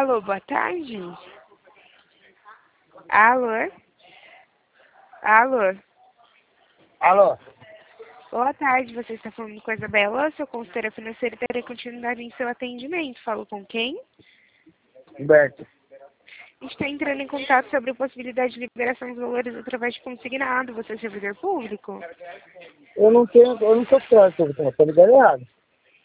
Alô, boa tarde. Alô? Alô? Alô? Boa tarde, você está falando com a Isabela, sua consultora financeira, terei continuidade em seu atendimento. Falo com quem? Humberto. Está entrando em contato sobre a possibilidade de liberação dos valores através de consignado. Você é servidor público? Eu não sou crédito, eu tô ligando errado.